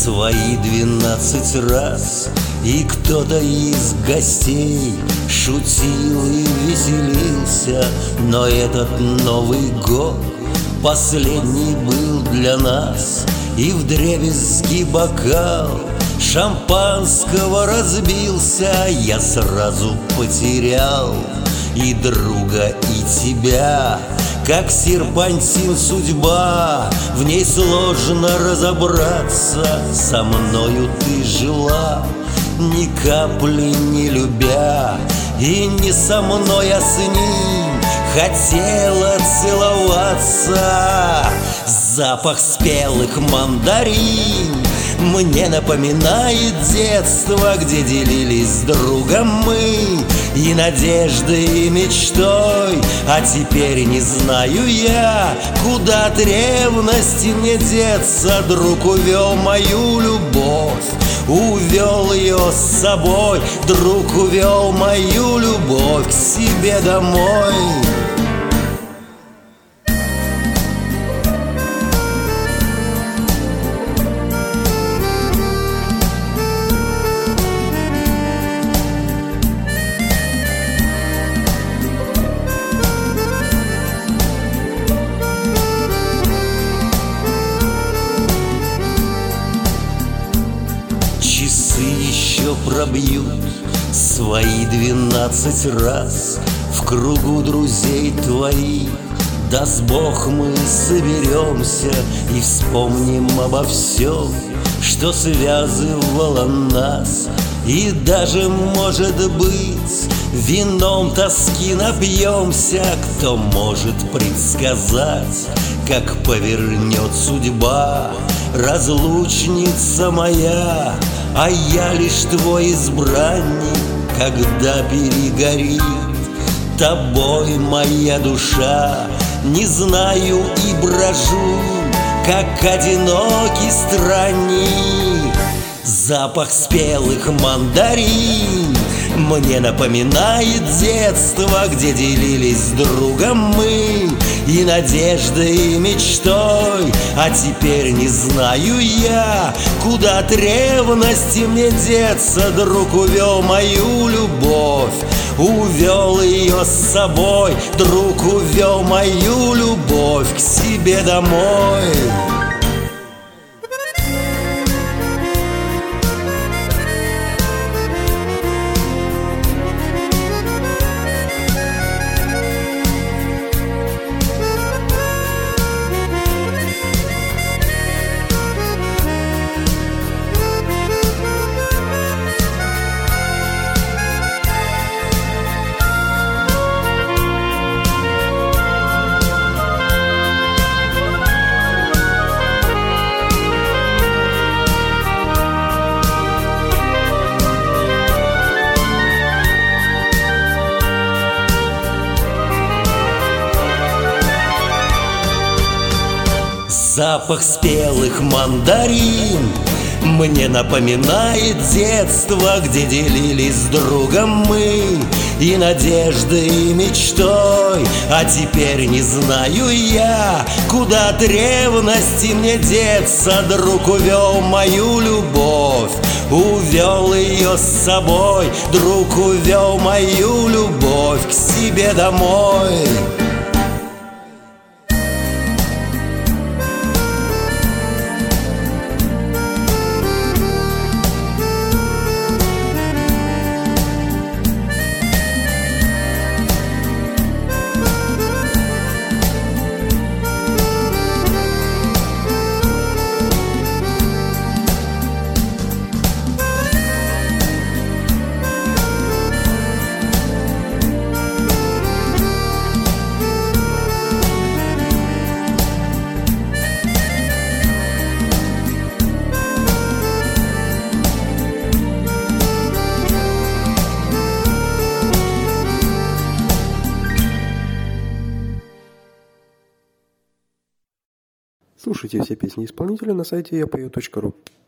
свои 12 раз. И кто-то из гостей шутил и веселился, но этот Новый год последний был для нас. И вдребезги бокал шампанского разбился. Я сразу потерял и друга, и тебя. Как серпантин судьба, в ней сложно разобраться. Со мною ты жила, ни капли не любя, и не со мной, а с ним хотела целоваться. Запах спелых мандарин мне напоминает детство, где делились с другом мы и надеждой, и мечтой. А теперь не знаю я, куда от ревности мне деться. Друг увел мою любовь, увел ее с собой. Друг увел мою любовь к себе домой. Еще пробьют свои 12 раз в кругу друзей твоих. Даст Бог, мы соберемся и вспомним обо всем, что связывало нас. И даже, может быть, вином тоски напьемся. Кто может предсказать, как повернет судьба, разлучница моя, а я лишь твой избранник. Когда перегорит тобой моя душа, не знаю и брожу, как одинокий странник. Запах спелых мандарин мне напоминает детство, где делились с другом мы и надеждой, и мечтой. А теперь не знаю я, куда от ревности мне деться. Друг увел мою любовь, увел ее с собой. Друг увел мою любовь к себе домой. Запах спелых мандарин мне напоминает детство, где делились с другом мы и надеждой, и мечтой. А теперь не знаю я, куда от ревности мне деться. Друг увел мою любовь, увел ее с собой. Друг увел мою любовь к себе домой. Слушайте все песни исполнителя на сайте yapою.ru.